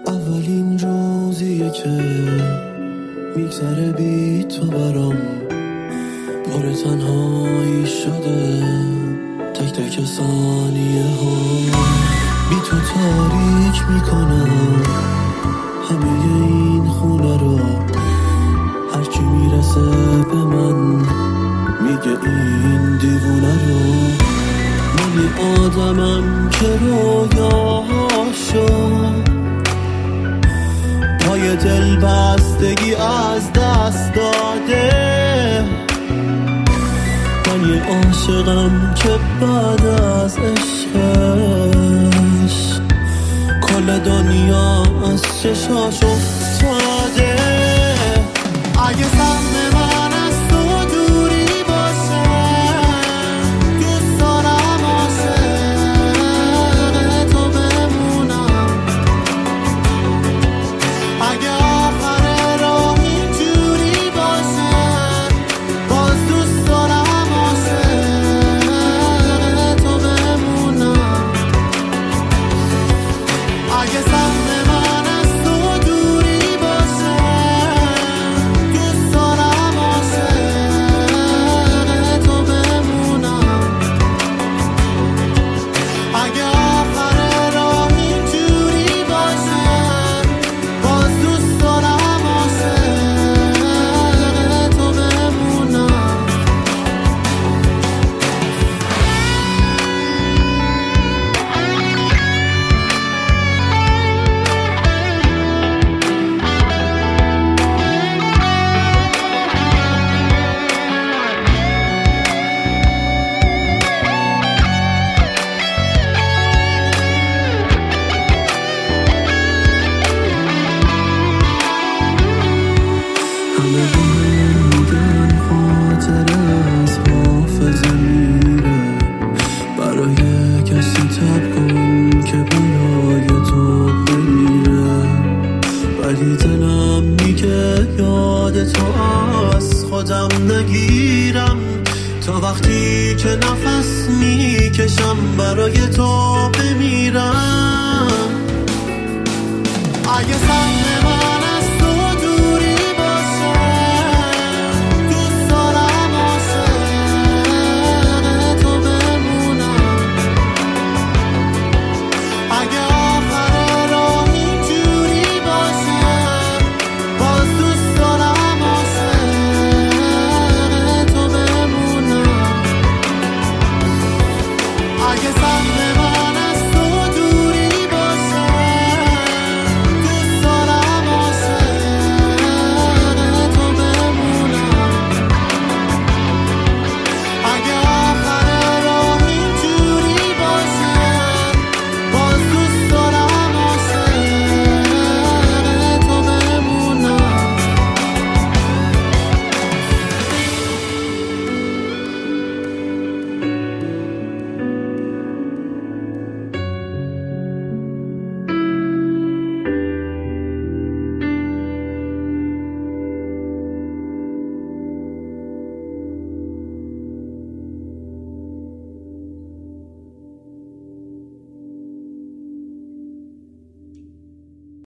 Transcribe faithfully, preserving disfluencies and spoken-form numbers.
اولین روزیه که میگذره بی تو برام پر تنهایی شده، تک تک ثانیه ها بی تو تاریک میکنم همه این خونه رو. هرچی میرسه به من میگه این دیوونه رو. مالی آدمم که رویاهاشو پای دل بستگی از دست داده. من یه عاشقم که بعد از عشقش کل دنیا از چشاش افتاده. اگه سهم من از تو دوری باشه دوست دارم عاشق تو بمونم. اگه آخر راه اینجوری باشه باز دوست دارم عاشق تو بمونم. اگه سهم من از تو دوری باشه دوست دارم عاشق تو بمونم. اگه آخر راه اینجوری باشه باز دوست دارم عاشق تو بمونم. همه میگن خاطره از حافظه میره، برای کسی تب کن که برای تو بمیره. ولی دلم میگه یاد تو از خودم نگیرم تا وقتی که نفس میکشم برای تو بمیرم. اگه سهم